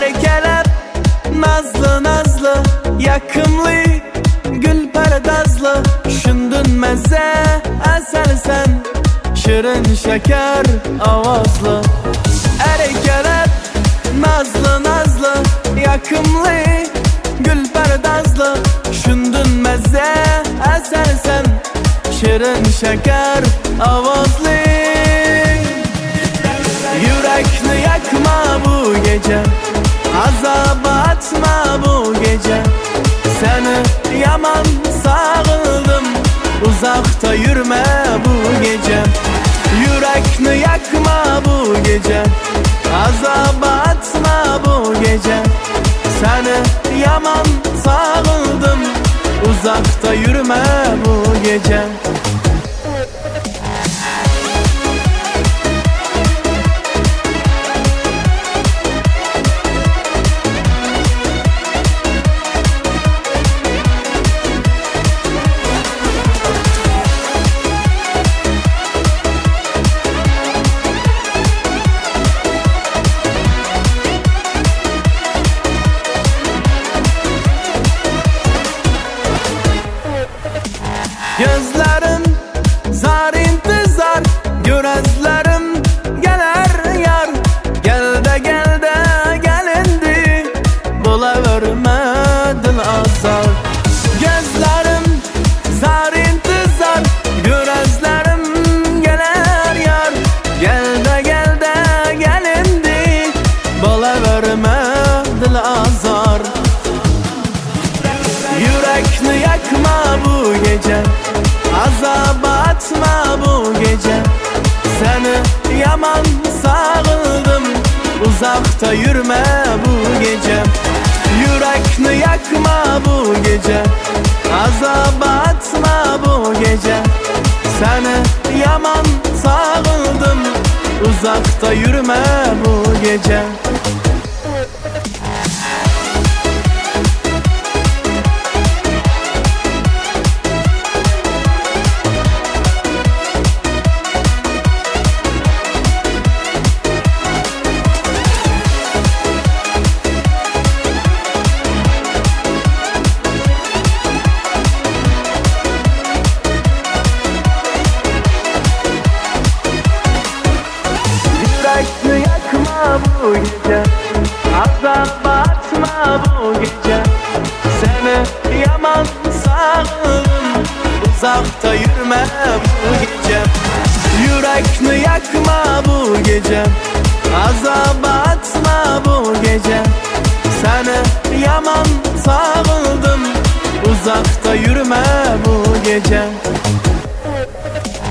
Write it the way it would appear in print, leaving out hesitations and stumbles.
Erkelep nazlı nazlı, yakımlı gül paradazlı, şundun meze asel sen, şirin şeker avazlı. Erkelep nazlı nazlı, yakımlı gül paradazlı, şundun meze asel sen, şirin şeker avazlı. Yürekni yakma bu gece, azaba atma bu gece. Seni yaman sağıldım, uzakta yürüme bu gece. Yürekni yakma bu gece, azaba atma bu gece. Seni yaman sağıldım, uzakta yürüme bu gece. Gözlerim zar intizar, görezlerim geler yar. Gel de gel de gelindi, bulaverme dil azar. Gözlerim zar intizar, görezlerim geler yar. Gel de gelindi, bulaverme dil azar. Yürekni yakma bu gece, azaba atma bu gece. Seni yaman sağıldım, uzakta yürüme bu gece. Yürekni yakma bu gece, azaba atma bu gece. Seni yaman sağıldım, uzakta yürüme bu gece. Yürekni yakma bu gece, azaba atma bu gece. Seni yaman sağıldım, uzakta yürüme bu gece. Yürekni yakma bu gece, azaba atma bu gece. Seni yaman sağıldım, uzakta yürüme bu gece.